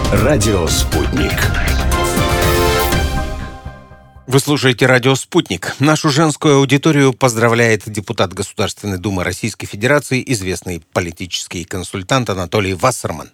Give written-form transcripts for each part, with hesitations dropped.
Радио «Спутник». Вы слушаете «Радио Спутник». Нашу женскую аудиторию поздравляет депутат Государственной Думы Российской Федерации, известный политический консультант Анатолий Вассерман.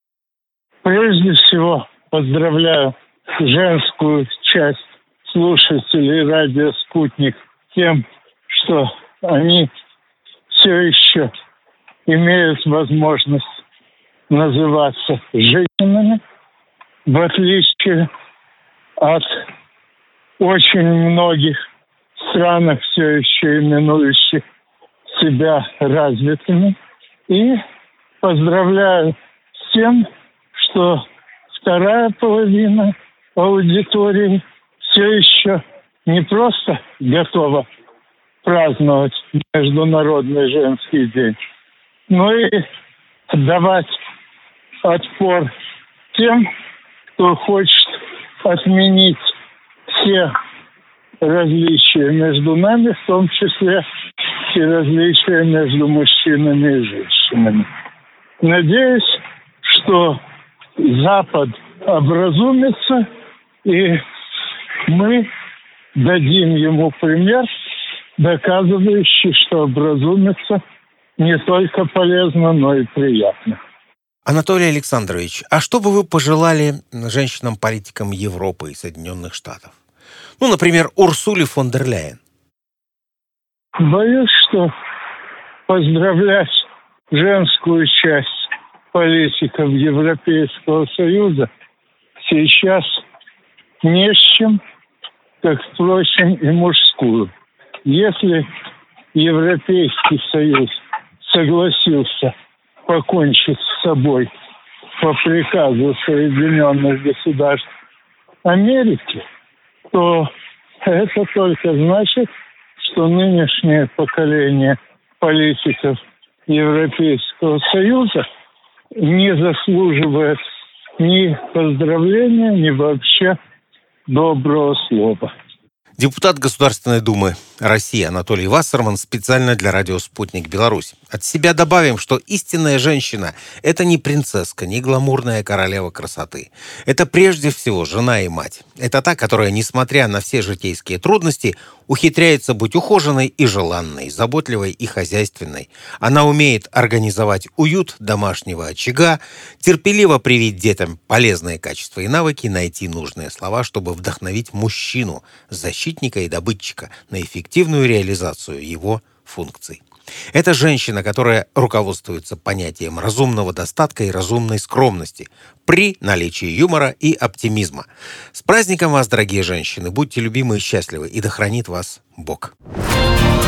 Прежде всего поздравляю женскую часть слушателей «Радио Спутник» тем, что они все еще имеют возможность называться женщинами, в отличие от очень многих странах, все еще именующих себя развитыми. И поздравляю с тем, что вторая половина аудитории все еще не просто готова праздновать Международный женский день, но и давать отпор тем, кто хочет отменить все различия между нами, в том числе и различия между мужчинами и женщинами. Надеюсь, что Запад образумится, и мы дадим ему пример, доказывающий, что образумиться не только полезно, но и приятно. Анатолий Александрович, а что бы вы пожелали женщинам-политикам Европы и Соединенных Штатов? Например, Урсуле фон дер Ляйен. Боюсь, что поздравлять женскую часть политиков Европейского Союза сейчас не с чем, как, впрочем, и мужскую. Если Европейский Союз согласился покончить с собой по приказу Соединенных Государств Америки, то это только значит, что нынешнее поколение политиков Европейского Союза не заслуживает ни поздравления, ни вообще доброго слова. Депутат Государственной Думы России Анатолий Вассерман специально для радио «Спутник Беларусь». От себя добавим, что истинная женщина – это не принцесска, не гламурная королева красоты. Это прежде всего жена и мать. Это та, которая, несмотря на все житейские трудности, ухитряется быть ухоженной и желанной, заботливой и хозяйственной. Она умеет организовать уют домашнего очага, терпеливо привить детям полезные качества и навыки, найти нужные слова, чтобы вдохновить мужчину, защитника и добытчика, на эффективную реализацию его функций. Это женщина, которая руководствуется понятием разумного достатка и разумной скромности при наличии юмора и оптимизма. С праздником вас, дорогие женщины! Будьте любимы и счастливы, и да хранит вас Бог!